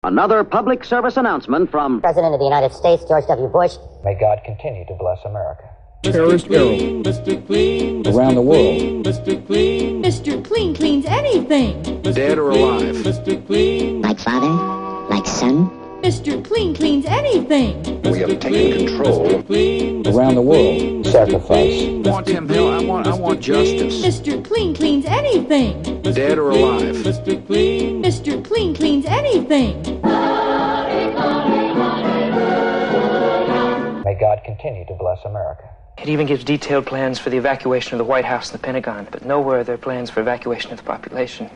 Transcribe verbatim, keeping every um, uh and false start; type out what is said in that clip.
Another public service announcement from President of the United States, George W. Bush. May God continue to bless America. Terrorist Clean, Mister Clean, Mister around the Clean, world. Mister Clean, Mister Clean cleans anything. Dead or alive. Mister Clean, Like father, like son. Mister Clean cleans anything. We have taken control around the world. Sacrifice. I want him hell. I want. I want justice. Mister Clean cleans anything. Dead or alive. Mister Clean, Mister Clean cleans anything. May God continue to bless America. It even gives detailed plans for the evacuation of the White House and the Pentagon, but nowhere are there plans for evacuation of the population.